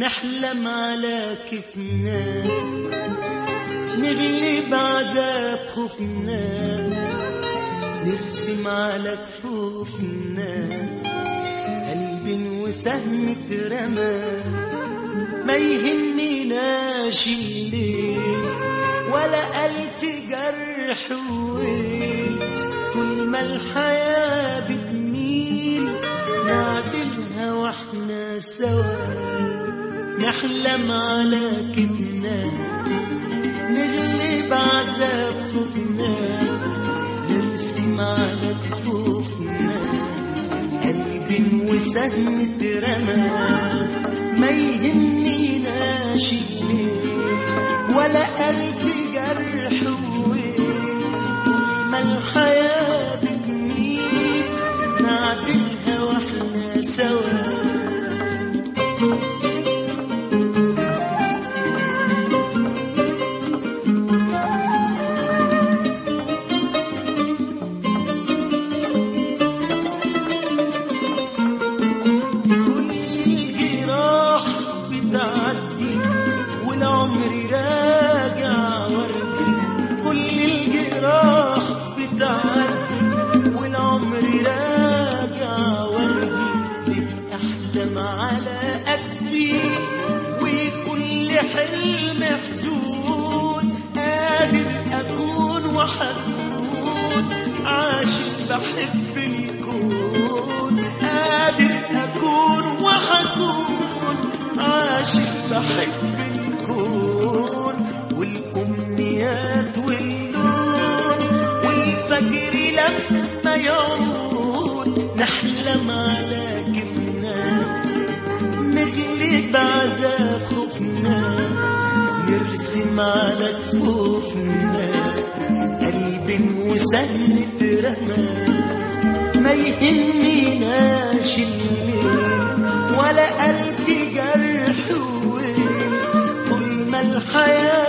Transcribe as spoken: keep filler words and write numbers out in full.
نحلم على كيفنا، نغلب عذاب خوفنا، نرسم على كفوفنا قلب وسهم اترمى. ما يهمناش الليل ولا ألف جرح وويل، طول ما الحياة بتميل نعدلها واحنا سوا. نحلم على كيفنا، نغلب عذاب خوفنا، نرسم على كفوفنا قلب وسهم اترمى. ما يهمناش الليل ولا ألف جرح وويل، طول ما الحياة بتميل نعدلها واحنا سوا. والعمر راجع وردي، كل الجراح بتعدي والعمر راجع وردي. نبقى أحلم على قدي وكل حلم حدود، قادر أكون وحدود عاشق بحب الكون. قادر أكون وحدود عاشق بحب الكون، والأمنيات والنور والفجر لما يعود. نحلم على كيفنا، نغلب عذاب خوفنا، نرسم على كفوفنا قلب وسهم اترمى. ما يهمناش الليل ولا ألف جرح وويل، طول ما الحياة